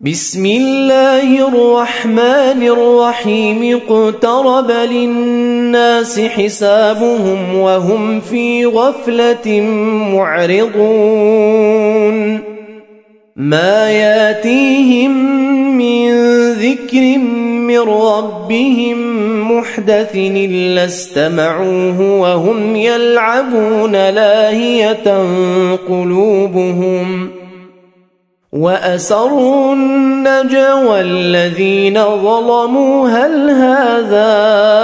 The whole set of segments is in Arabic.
بسم الله الرحمن الرحيم اقترب للناس حسابهم وهم في غفلة معرضون ما ياتيهم من ذكر من ربهم محدث إلا استمعوه وهم يلعبون لاهية قلوبهم وأسروا النجوى الذين ظلموا هل هذا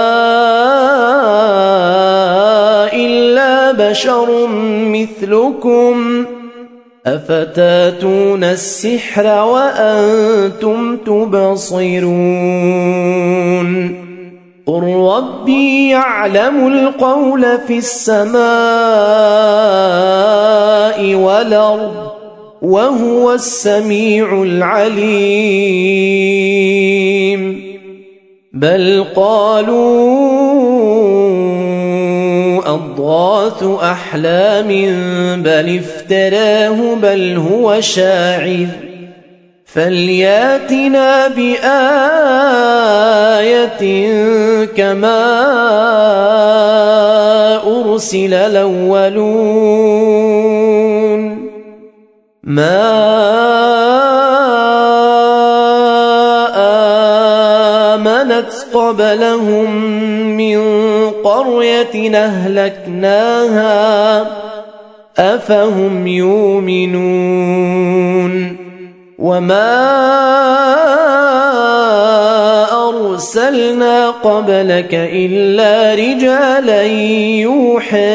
إلا بشر مثلكم أفتاتون السحر وأنتم تبصرون قل ربي يعلم القول في السماء والأرض وهو السميع العليم بل قالوا أضغاث أحلام بل افتراه بل هو شاعر فلياتنا بآية كما أرسل الأولون ما آمنت قبلهم من قرية أهلكناها أفهم يؤمنون وما أرسلنا قبلك إلا رجالا يوحى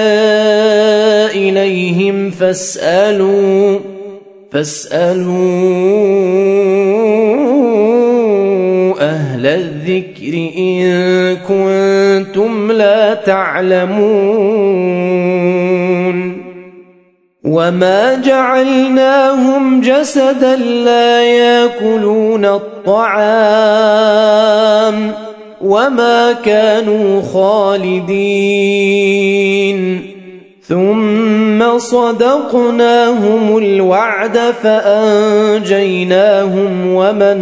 إليهم فاسألوا أهل الذكر إن كنتم لا تعلمون وما جعلناهم جسدا لا يأكلون الطعام وما كانوا خالدين ثم صدقناهم الوعد فأنجيناهم ومن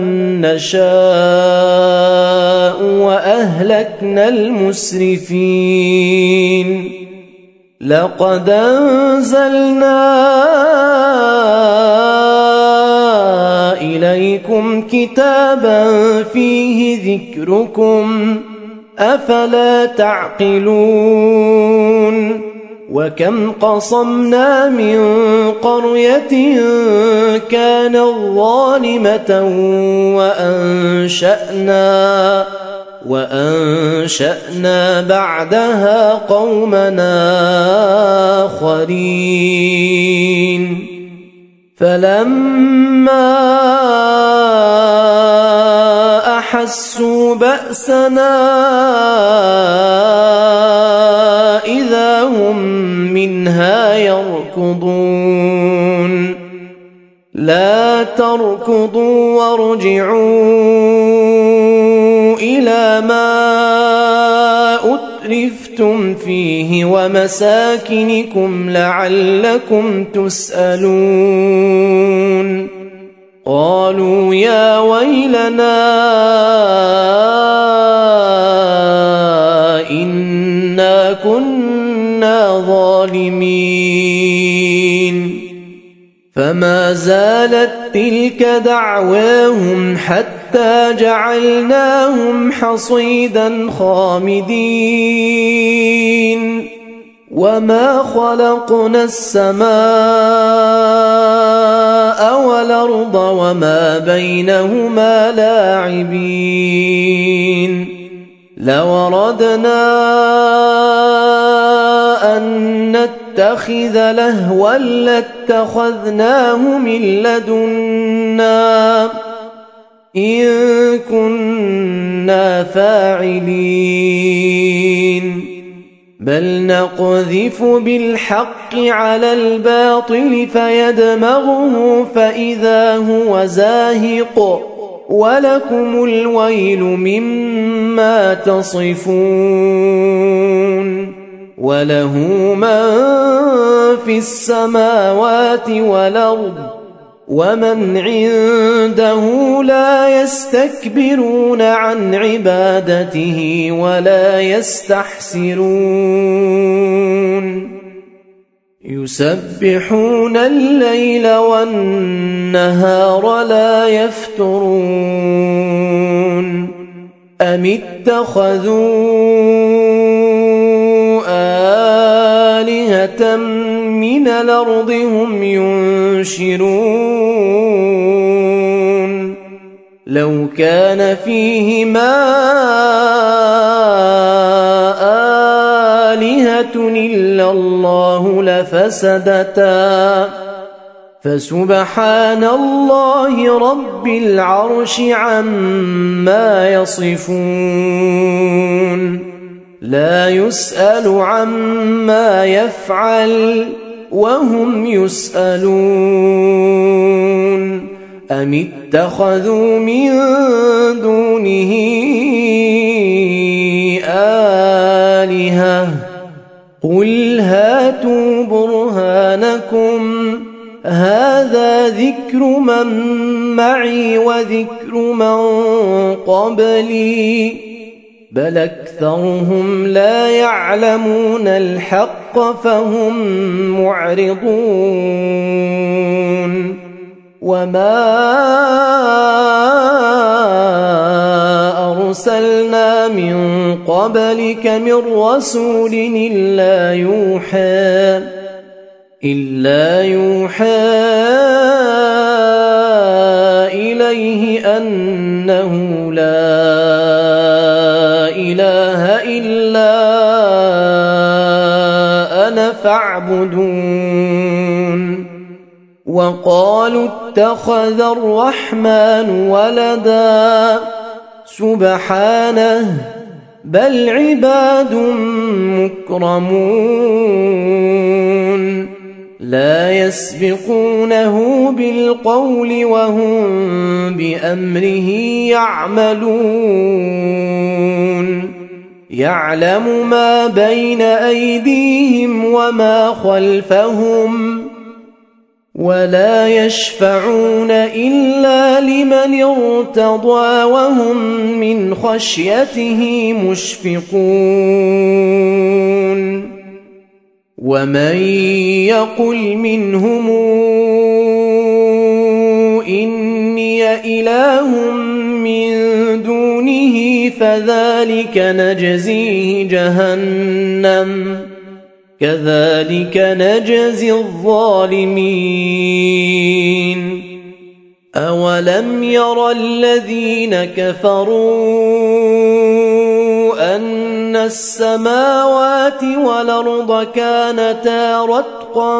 نشاء وأهلكنا المسرفين لقد أنزلنا إليكم كتابا فيه ذكركم أفلا تعقلون وكم قصمنا من قرية كانت ظالمة وأنشأنا بعدها قومنا آخرين فلما أحسوا بأسنا إذا هم منها يركضون لا تركضوا وارجعوا إلى ما أترفتم فيه ومساكنكم لعلكم تسألون قالوا يا ويلنا إنا كنا ظالمين فما زالت تلك دعواهم حتى جعلناهم حصيدا خامدين وما خلقنا السماء والأرض وما بينهما لاعبين لو أردنا أن نتخذ لهوا لاتخذناه من لدنا إن كنا فاعلين بل نقذف بالحق على الباطل فيدمغه فإذا هو زاهق ولكم الويل مما تصفون وله من في السماوات والأرض ومن عنده لا يستكبرون عن عبادته ولا يستحسرون يسبحون الليل والنهار لا يفترون أم اتخذوا آلهة من الأرض هم ينشرون لو كان فيهما آلهة إلا الله لفسدتا فسبحان الله رب العرش عما يصفون لا يسأل عما يفعل وهم يسألون أم اتخذوا من دونه آلهة قل هاتوا برهانكم هذا ذكر من معي وذكر من قبلي بل أكثرهم لا يعلمون الحق فهم معرضون وما أرسلنا من قبلك من رسول إلا يوحى إليه أنه لا إله إلا أنا فاعبدون وقالوا اتخذ الرحمن ولدا سبحانه بل عباد مكرمون لا يسبقونه بالقول وهم بأمره يعملون يعلم ما بين أيديهم وما خلفهم ولا يشفعون إلا لمن ارتضى وهم من خشيته مشفقون ومن يقل منهم إني إله من دونه فذلك نجزيه جهنم كذلك نجزي الظالمين أولم ير الذين كفروا أن السماوات والأرض كانتا رتقا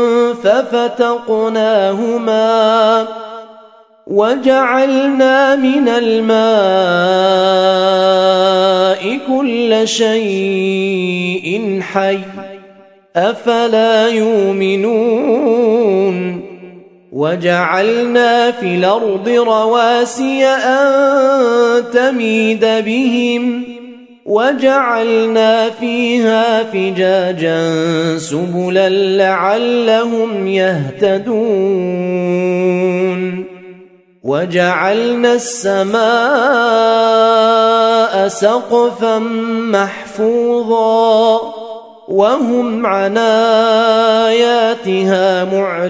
ففتقناهما وجعلنا من الماء كل شيء حي أفلا يؤمنون وجعلنا في الأرض رواسي أن تميد بهم وجعلنا فيها فجاجا سبلا لعلهم يهتدون وجعلنا السماء سقفا محفوظا وهم عن آياتها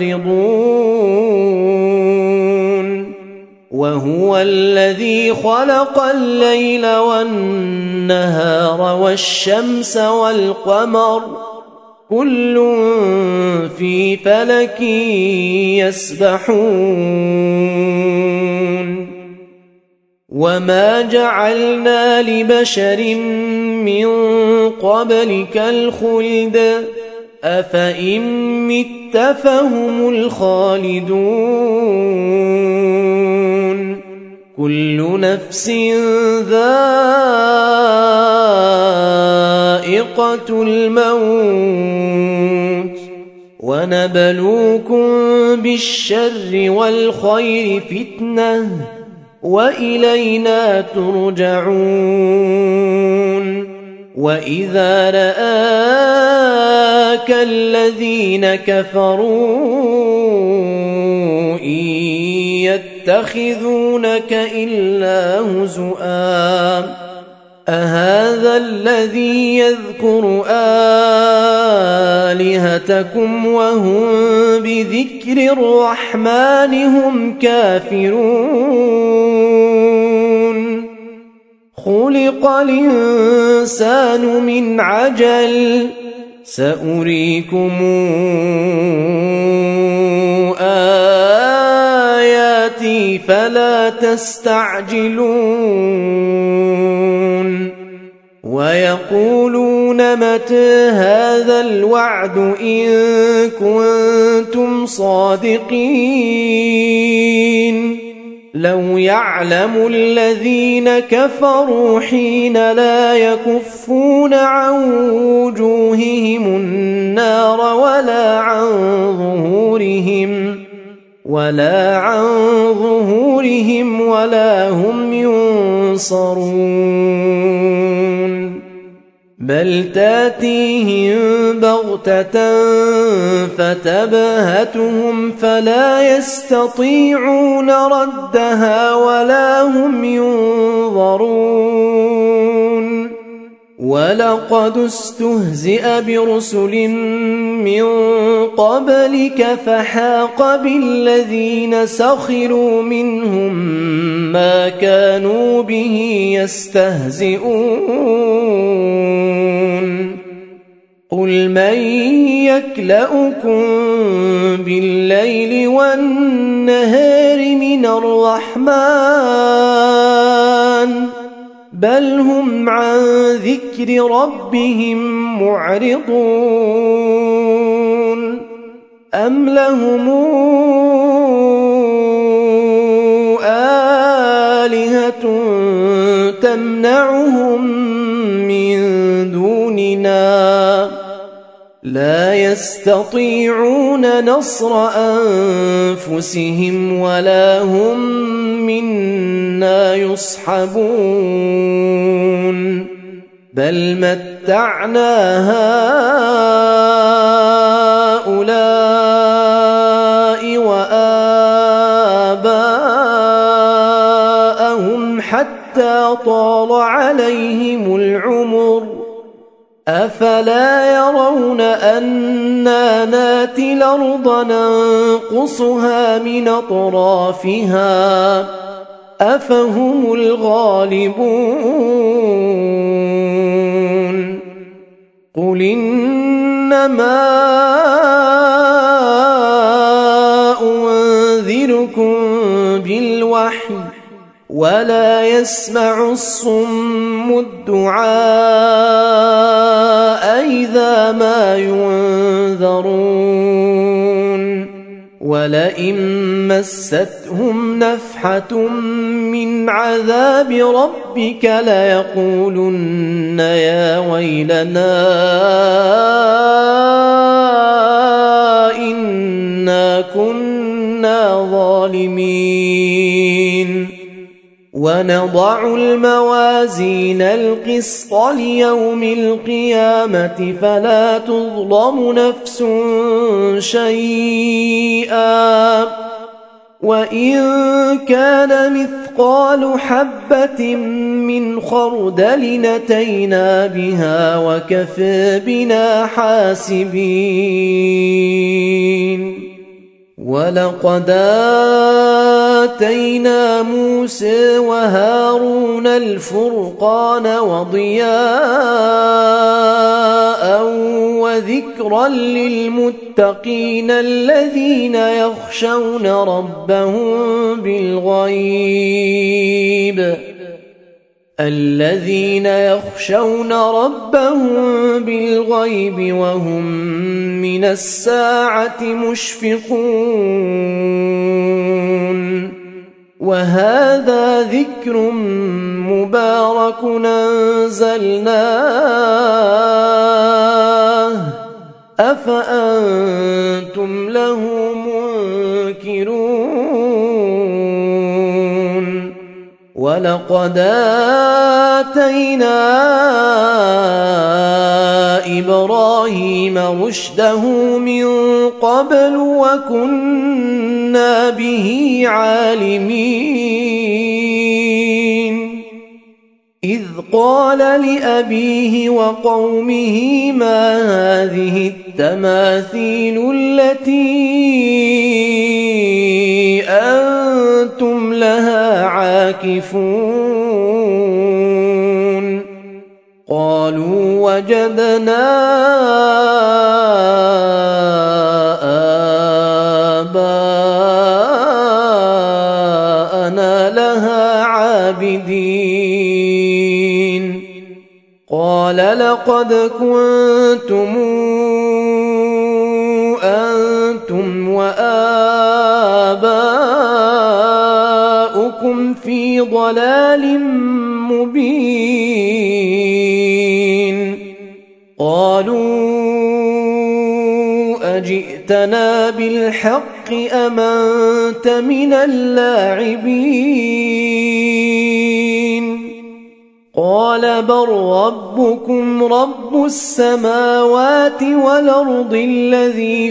معرضون وهو الذي خلق الليل والنهار والشمس والقمر كل في فلك يسبحون وما جعلنا لبشر من قبلك الخلد أفإن مت فهم الخالدون كل نفس ذائقة الموت ونبلوكم بالشر والخير فتنة وإلينا ترجعون وإذا رآك الذين كفروا إن يتخذونك إلا هزؤا أهذا الذي يذكر آلهتكم وهم بذكر الرحمن هم كافرون خلق الإنسان من عجل سأريكم آياتي فلا تستعجلون ويقولون متى هذا الوعد إن كنتم صادقين لو يعلم الذين كفروا حين لا يكفون عن وجوههم النار ولا عن ظهورهم ولا هم ينصرون بل تاتيهم بغتة فتبهتهم فلا يستطيعون ردها ولا هم ينظرون ولقد استهزئ برسل من قبلك فحاق بالذين سخروا منهم ما كانوا به يستهزئون قل من يكلؤكم بالليل والنهار من الرحمن بل هم عن ذكر ربهم معرضون أم لهم آلهة تمنعهم من دوننا لا يستطيعون نصر أنفسهم ولا هم منا يصحبون بل متعنا هؤلاء وآباءهم حتى طال عليهم العمر أفلا يرون أنا ناتي الأرض ننقصها من أطرافها أفهم الغالبون قل إنما أنذركم بالوحي ولا يسمع الصم الدعاء إذا ما ينذرون ولئن مستهم نفحة من عذاب ربك ليقولن يا ويلنا إنا كنا ظالمين ونضع الموازين القسط ليوم القيامة فلا تظلم نفس شيئا وإن كان مثقال حبة من خردل أتينا بها وكفى بنا حاسبين ولقد آتينا موسى وهارون الفرقان وضياء وذكرا للمتقين الذين يخشون ربهم بالغيب وهم من الساعة مشفقون وهذا ذكر مبارك أنزلناه أفأنتم له منكرون ولقد آتينا إبراهيم رشده من قبل وكنا به عالمين إذ قال لأبيه وقومه ما هذه التماثيل التي أنتم لها عاكفون قالوا وجدنا آباءنا لها عابدين قال لقد كنتم أنتم وآباؤكم في ضلال مبين قالوا أجئتنا بالحق أم أنت من اللاعبين قال بل ربكم رب السماوات والأرض الذي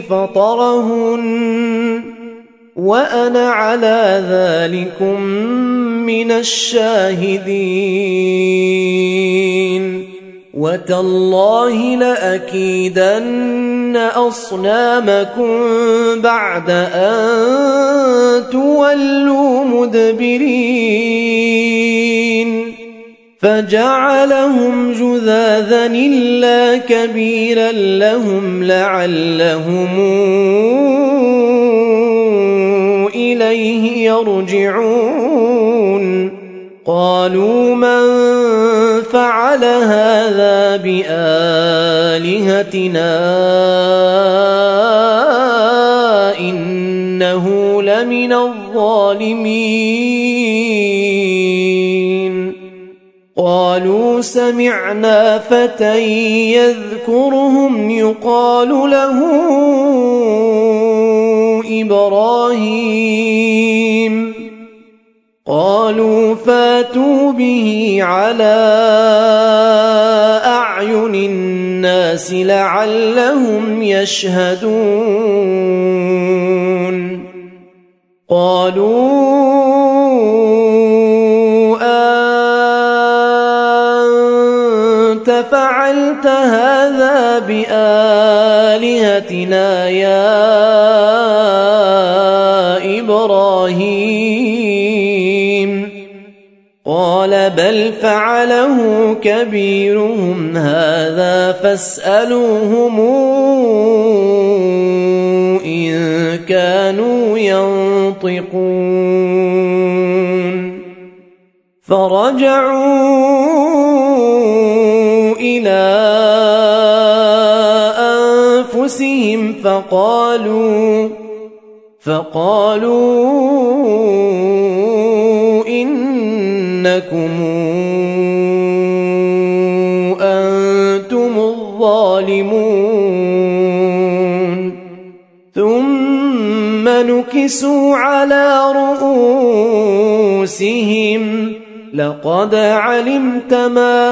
فطرهن وأنا على ذلكم من الشاهدين وتالله لأكيدن أصنامكم بعد أن تولوا مدبرين فجعلهم جذاذا إلا كبيرا لهم لعلهم إليه يرجعون قالوا من فعل هذا بآلهتنا إنه لمن الظالمين قالوا سمعنا فتى يذكرهم يقال له إبراهيم قالوا فاتوا به على أعين الناس لعلهم يشهدون قالوا أنت فعلت هذا بآلهتنا يا إبراهيم قال بل فعله كبيرهم هذا فاسألوهم إن كانوا ينطقون فرجعوا إلى أنفسهم فقالوا إنكم أنتم الظالمون ثم نكسوا على رؤوسهم لقد علمت ما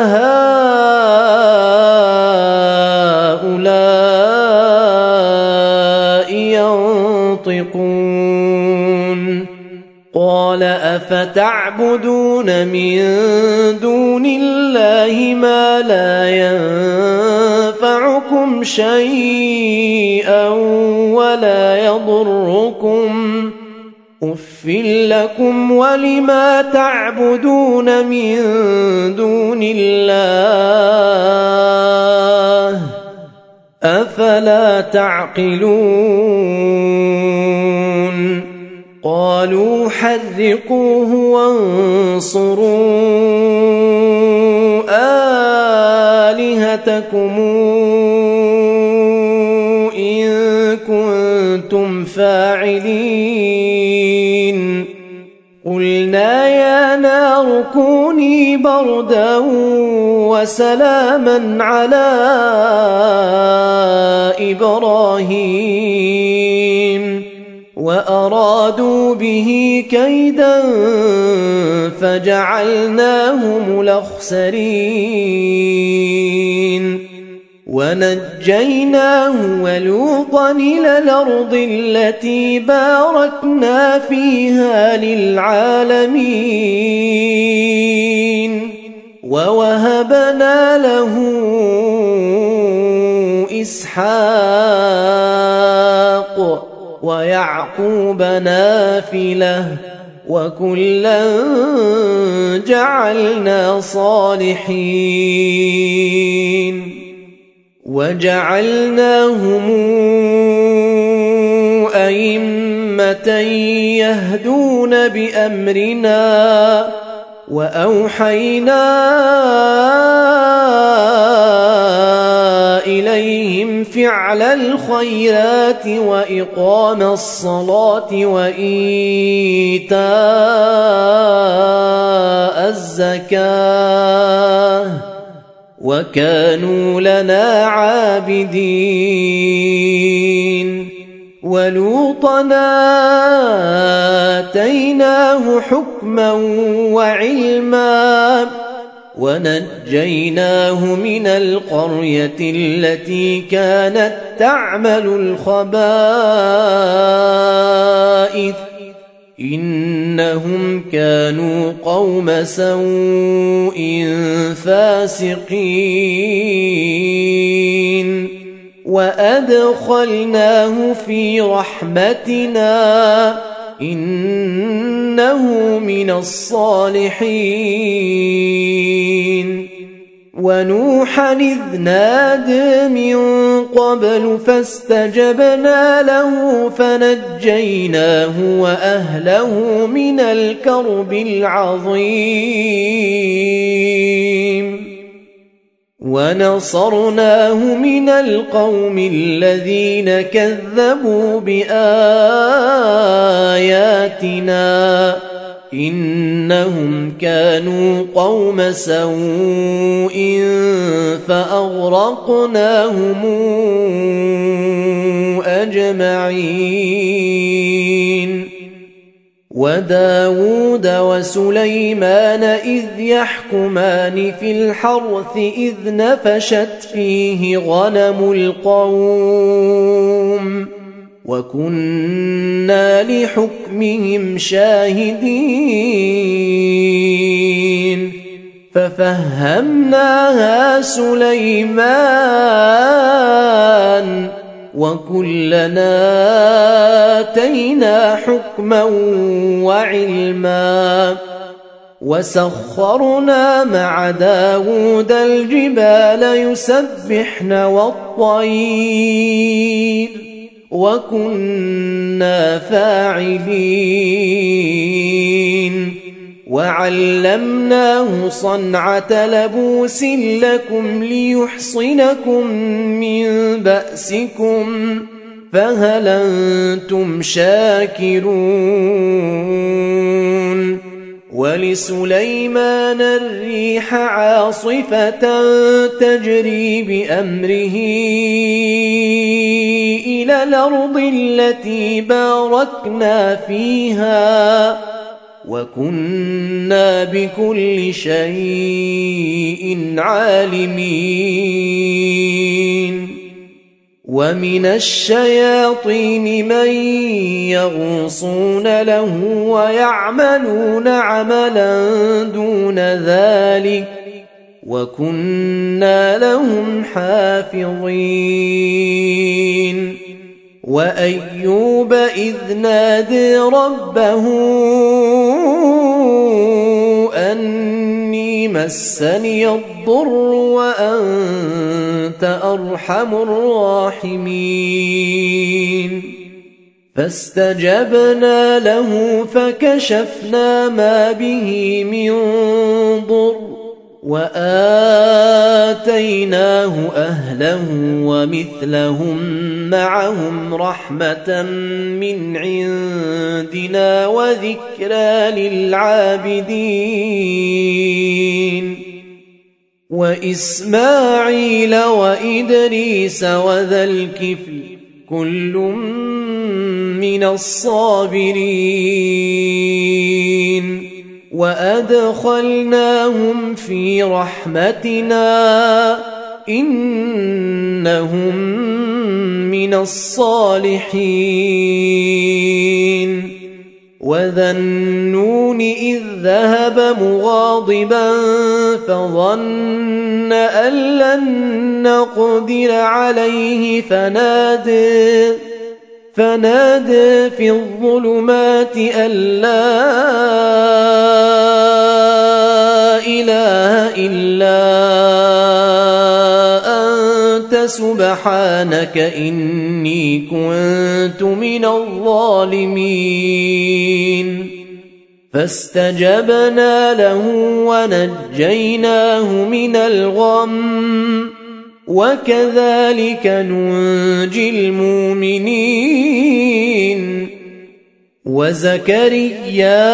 هؤلاء ينطقون قال أفتعبدون من دون الله ما لا ينفعكم شيئا ولا يضركم أف لكم ولما تعبدون من دون الله أفلا تعقلون قالوا حرقوه وانصروا آلهتكم إن كنتم فاعلين قلنا يا نار كوني بردا وسلاما على إبراهيم وأرادوا به كيدا فجعلناهم الأخسرين ونجيناه ولوطا إلى الأرض التي باركنا فيها للعالمين ووهبنا له إسحاق ويعقوب نافلة وكلا جعلنا صالحين وجعلناهم أئمة يهدون بأمرنا وأوحينا إليهم فعل الخيرات وإقام الصلاة وإيتاء الزكاة وكانوا لنا عابدين ولوطا آتيناه حكما وعلما ونجيناه من القرية التي كانت تعمل الخبائث إنهم كانوا قوم سوء فاسقين وأدخلناه في رحمتنا إنه من الصالحين ونوحا إذ نادى من قبل فاستجبنا له فنجيناه وأهله من الكرب العظيم ونصرناه من القوم الذين كذبوا بآياتنا إنهم كانوا قوم سوء فأغرقناهم أجمعين وداود وسليمان إذ يحكمان في الحرث إذ نفشت فيه غنم القوم وكنا لحكمهم شاهدين ففهمناها سليمان وكلنا آتينا حكما وعلما وسخرنا مع داود الجبال يسبحن والطير وكنا فاعلين وعلمناه صنعة لبوس لكم ليحصنكم من بأسكم فهل أنتم شاكرون ولسليمان الريح عاصفة تجري بأمره إلى الأرض التي باركنا فيها وكنا بكل شيء عالمين ومن الشياطين من يغوصون له ويعملون عملا دون ذلك وكنا لهم حافظين وأيوب إذ نادى ربه أني مسني الضر وأنت أرحم الراحمين فاستجبنا له فكشفنا ما به من ضر وآتيناه أهله ومثلهم معهم رحمة من عندنا وذكرى للعابدين وإسماعيل وإدريس وذا الكفل كل من الصابرين وأدخلناهم في رحمتنا إنهم من الصالحين وذا النون إذ ذهب مغاضبا فظن أن لن نقدر عليه فنادى في الظلمات أن لا إله إلا أنت سبحانك إني كنت من الظالمين فاستجبنا له ونجيناه من الغم وكذلك ننجي المؤمنين وزكريا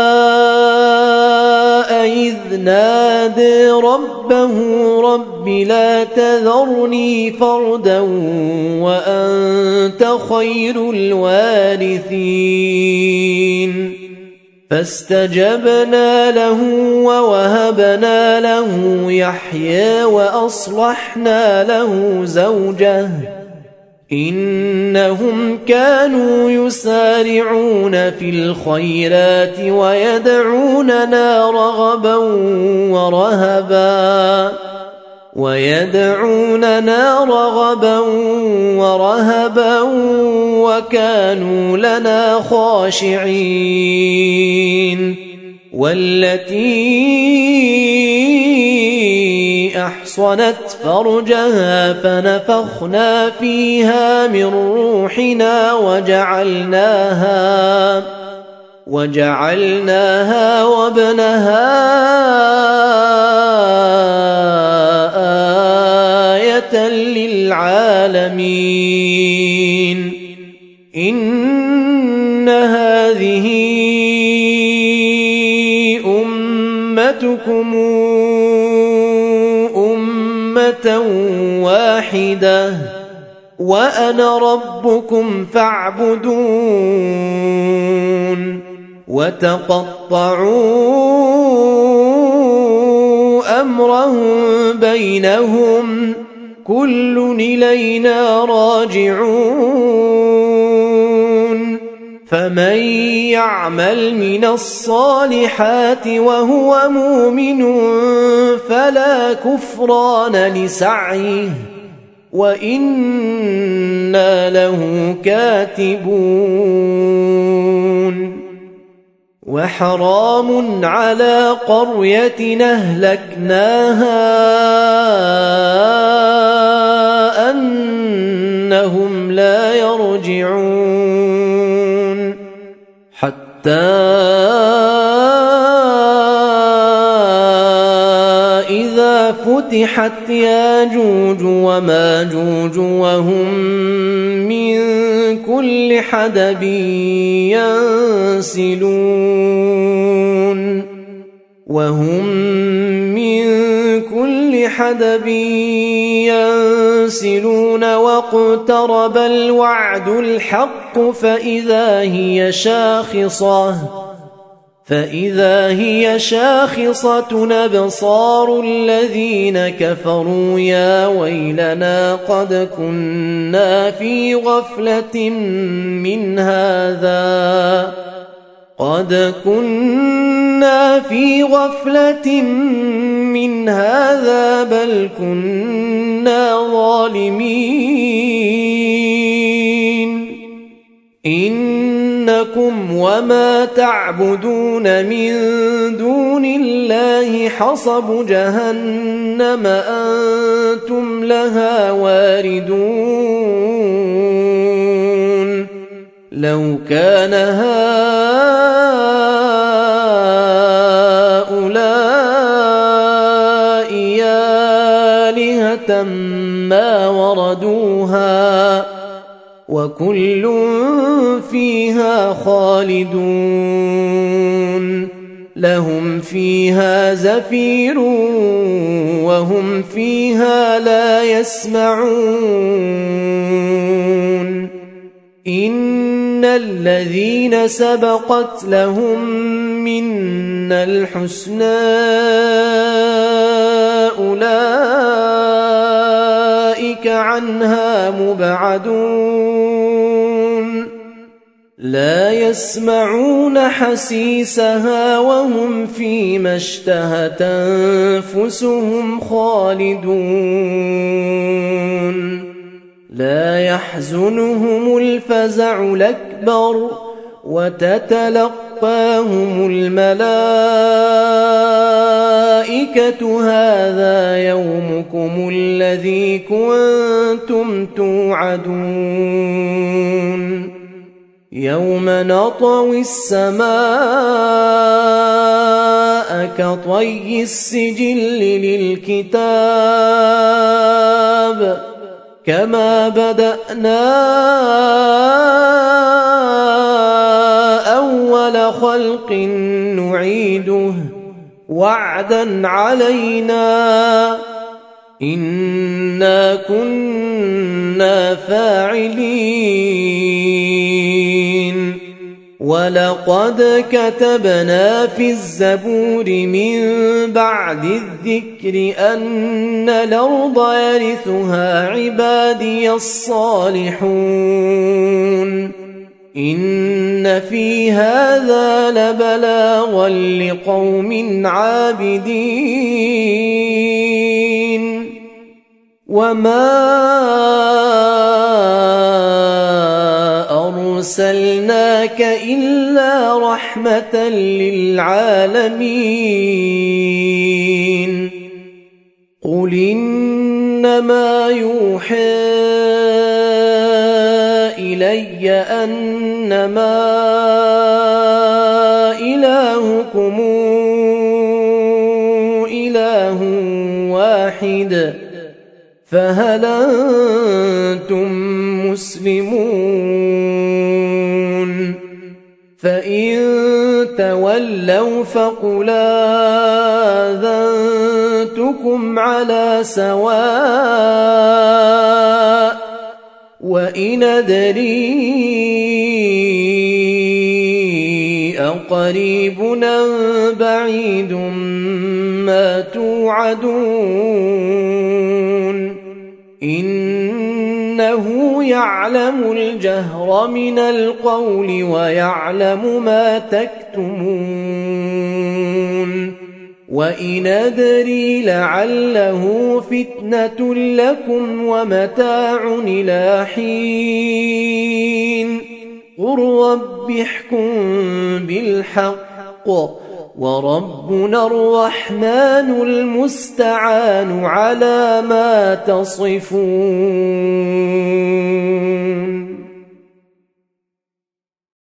إذ نادى ربه رب لا تذرني فردا وأنت خير الوارثين فاستجبنا له ووهبنا له يحيى وأصلحنا له زوجه إنهم كانوا يسارعون في الخيرات ويدعوننا رغبا ورهبا وكانوا لنا خاشعين والتي أحصنت فرجها فنفخنا فيها من روحنا وجعلناها وابنها آية للعالمين إن هذه أمتكم أمة واحدة وأنا ربكم فاعبدون وتقطعوا أمرهم بينهم كل إلينا راجعون فمن يعمل من الصالحات وهو مؤمن فلا كفران لسعيه وإنا له كاتبون وحرام على قرية أهلكناها أنهم لا يرجعون حتى إذا فتحت ياجوج وماجوج وهم من كل حدب ينسلون واقترب الوعد الحق فإذا هي شاخصة أبصار الذين كفروا يا ويلنا قد كنا في غفلة من هذا بل كنا ظالمين إنكم وما تعبدون من دون الله حصب جهنم أنتم لها واردون لو كان هؤلاء آلهة ما وردوها وكل فيها خالدون لهم فيها زفير وهم فيها لا يسمعون إن الذين سبقت لهم منا الحسنى أولئك عنها مبعدون لا يسمعون حسيسها وهم فيما اشتهت أنفسهم خالدون لا يحزنهم الفزع الأكبر وتتلقاهم الملائكة هذا يومكم الذي كنتم توعدون يوم نطوي السماء كطي السجل للكتاب كما بدأنا أول خلق نعيده وعدا علينا إنا كنا فاعلين ولقد كتبنا في الزبور من بعد الذكر أن الأرض يرثها عبادي الصالحون إن في هذا لبلاغا لقوم عابدين وما أرسلناك إلا رحمة للعالمين قل إنما يوحى إلي أنما إلهكم إله واحد فهل أنتم مسلمون فإن تولوا فقل آذنتكم على سواء وإن أدري أقريب أم بعيد ما توعدون إنه يعلم الجهر من القول ويعلم ما تكتمون وإن أدري لعله فتنة لكم ومتاع إلى حين قل رب احكم بالحق وربنا الرحمن المستعان على ما تصفون.